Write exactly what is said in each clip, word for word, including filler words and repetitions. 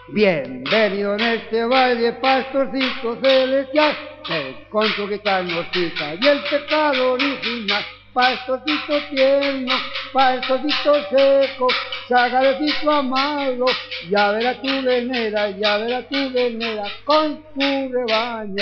Bienvenido en este baile, pastorcito celestial, que con tu guitarrosita y el pecado original. Pastorcito tierno, pastorcito seco, sagarecito amado, ya verá tu venera, ya verá tu venera con tu rebaño.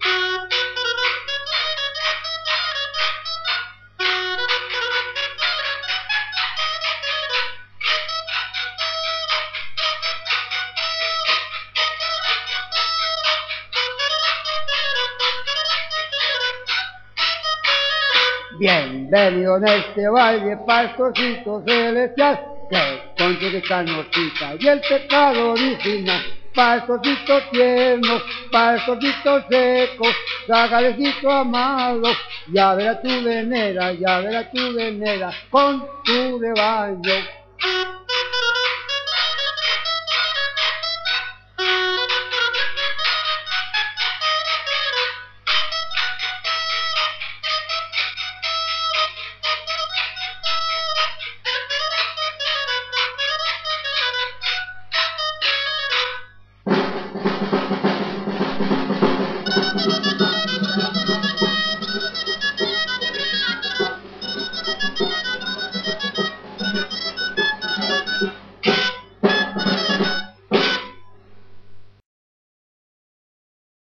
Bienvenido en este baile, pastorcito celestial, que con tu guitarrosita y el pecado original. Pastorcito tierno, pastorcito seco, sagarecito amado, ya verá tu venera, ya verá tu venera con tu rebaño.